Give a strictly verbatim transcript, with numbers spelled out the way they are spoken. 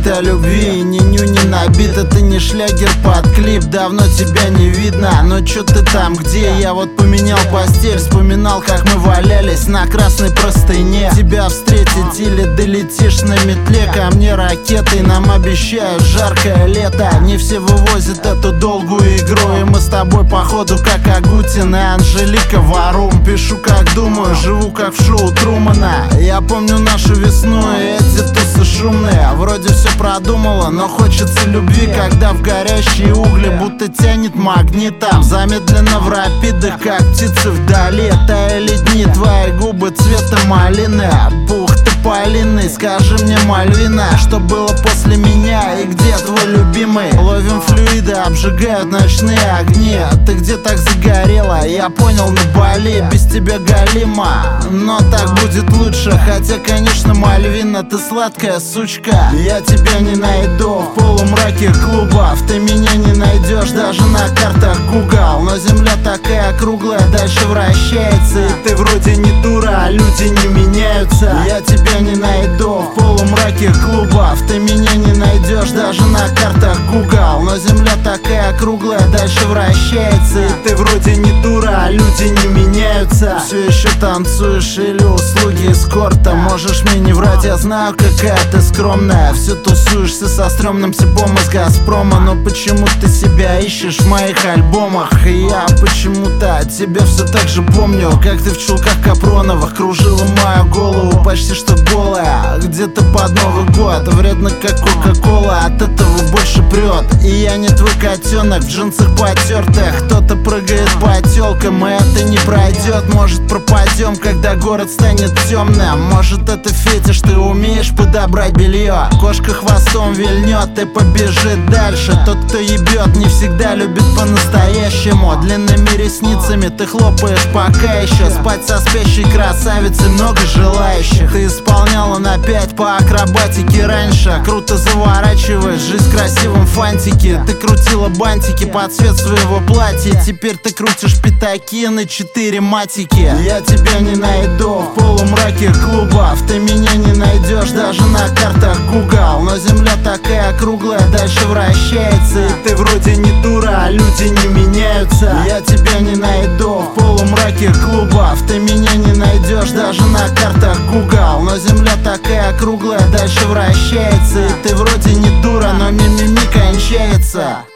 говорит о любви, и ни ню не набит. Это не шлягер под клип, давно тебя не видно. Но чё ты там, где? Я вот поменял постель, вспоминал, как мы валялись на красной простыне. Тебя встретить или долетишь на метле, ко мне ракетой, нам обещают жаркое лето. Не все вывозят эту долгую игру, и мы с тобой походу как Агутин и Анжелика Варум. Пишу как думаю, живу как в шоу Трумана. Я помню нашу весну и эти тусы шумные. Вроде все продумала, но хочется любви, когда в горящие угли будто тянет магнитом. Замедленно в рапидах, как птицы вдали. Таяли дни, твои губы цвета малины. Пух ты полиный, скажи мне, Мальвина, что было после меня и где твой любимый? Ловим флюиды, обжигают ночные огни. Ты где так загорела? Я понял, на Бали. Без тебя галима, но так будет лучше. Хотя, конечно, Мальвина, ты сладкая сучка. Я тебя не найду в полумраке клубов. Ты меня не найдешь даже на картах Google. Но земля такая круглая, дальше вращается. И ты вроде не дура, а люди не меняются. Я тебя не найду в полумраке клубов. Ты меня не найдешь даже на картах Google. Но земля такая круглая, дальше вращается. И ты вроде не дура, а люди не меняются. Все еще танцуешь или услуги эскорта? Можешь мне не врать, я знаю, какая ты скромная. Все тусуешься со стрёмным типом из Газпрома. Но почему ты себя ищешь в моих альбомах? И я почему-то от тебя все так же помню, как ты в чулках капроновых кружила мою голову почти что голая. Где-то под Новый год, вредно как Кока-Кола, от этого больше прет. И я не твой котенок в джинсах потертых. Кто-то прыгает по тёлкам, и это не пройдет. Может, пропадем, когда город станет темным. Может, это фетиш, ты умеешь подобрать белье. Кошка хвостом вильнет и побежит дальше. Тот, кто ебет, не всегда любит по-настоящему. Длинными ресницами ты хлопаешь пока еще. Спать со спящей красавицей много желающих. Ты исполняла на пять по акробатике раньше. Круто заворачиваешь жизнь в красивом фантике. Ты крутила бантики под цвет своего платья. Теперь ты крутишь пятаки на четыре матики. Я тебя не найду в полумраке клубов. Ты меня не найдешь даже на картах Google. Но земля такая круглая, дальше вращается. И ты вроде не дура, а люди не меняются. Я тебя не найду в полумраке клубов. Ты меня не найдешь даже на картах Google. Но земля такая круглая, дальше вращается. И ты вроде не дура, но ми-ми-ми кончается.